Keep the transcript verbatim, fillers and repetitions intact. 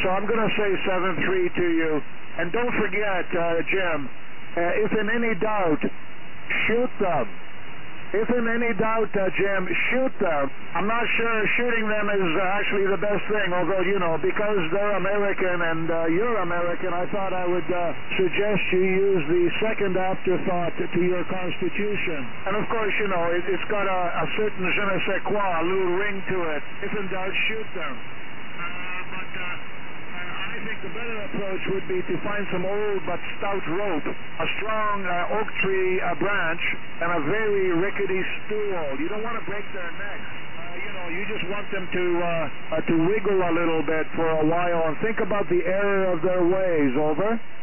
So I'm going to say seven three to you. And don't forget, uh, Jim, uh, if in any doubt, shoot them. If in any doubt, uh, Jim, shoot them. I'm not sure shooting them is uh, actually the best thing, although, you know, because they're American and uh, you're American, I thought I would uh, suggest you use the second afterthought to your Constitution. And, of course, you know, it, it's got a, a certain je ne sais quoi, a little ring to it. If in doubt, shoot them. Uh, but... Uh, I think the better approach would be to find some old but stout rope, a strong uh, oak tree uh, branch, and a very rickety stool. You don't want to break their necks. Uh, you know, you just want them to uh, uh, to wiggle a little bit for a while and think about the error of their ways. Over.